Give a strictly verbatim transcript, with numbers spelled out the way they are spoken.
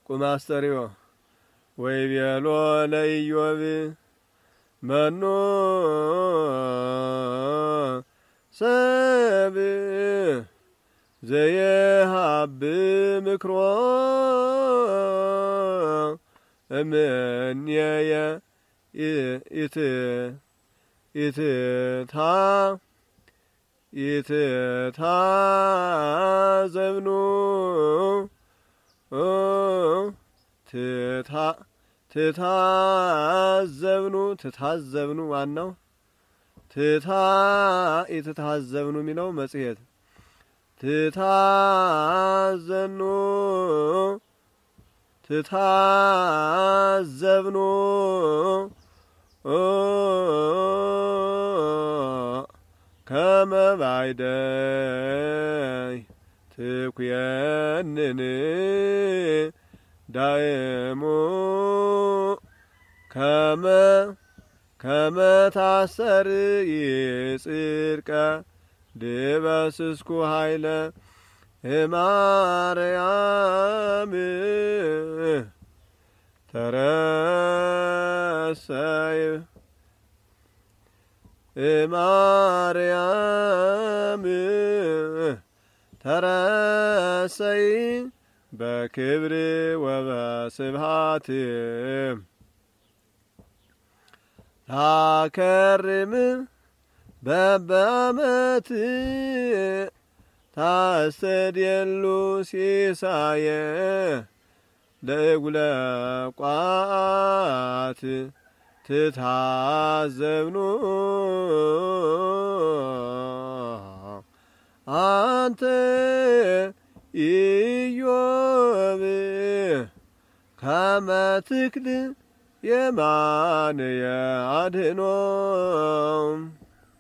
ቁማስተሪዮ ወይቤሎ ለኢዮብ መኑ ሰብ ዘየሃብ ምክሮ እምኔየ ኢት ኢትታ ኢትታ ዘብኑ ትታ ትታዘብኑ ትታዘብኑ ዋናው ትታ ኢትታዘብኑ የሚለው መጽሔት ትታዘኑ ትታዘብኑ ከመ ባይደይ ትኩየንን ዳይሙ ከመ ከመ ታሰር ይጽድቀ ድበስስኩ ኃይለ እማርያም ተረሰይ እማርያም ተረሰይ በክብር ወበስብሐት ታከርም በበአመት ታስተድየሉ ሲሳየ ለእጉለ ቋት ትታዘብኑ አንተ ኢዮብ ከመ ትክል የማንየ አድኅኖ